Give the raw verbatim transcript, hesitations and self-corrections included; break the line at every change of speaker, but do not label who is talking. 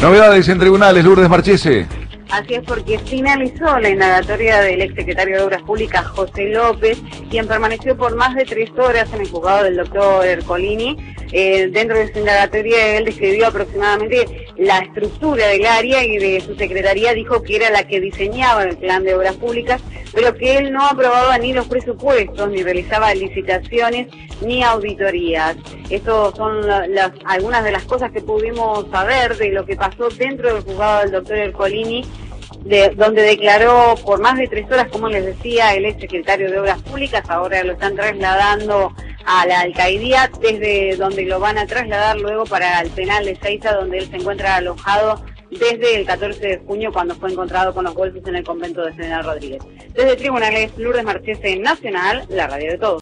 Novedades en tribunales, Lourdes Marchese.
Así es, porque finalizó la indagatoria del exsecretario de Obras Públicas, José López, quien permaneció por más de tres horas en el juzgado del doctor Ercolini. Eh, dentro de su indagatoria, él describió aproximadamente la estructura del área y de su secretaría. Dijo que era la que diseñaba el plan de obras públicas, pero que él no aprobaba ni los presupuestos, ni realizaba licitaciones, ni auditorías. Estas son la, las, algunas de las cosas que pudimos saber de lo que pasó dentro del juzgado del doctor Ercolini, de, donde declaró por más de tres horas, como les decía, el exsecretario de Obras Públicas. Ahora lo están trasladando a la alcaldía, desde donde lo van a trasladar luego para el penal de Ezeiza, donde él se encuentra alojado desde el catorce de junio, cuando fue encontrado con los golpes en el convento de General Rodríguez. Desde Tribunales, Lourdes Marchese, Nacional, la radio de todos.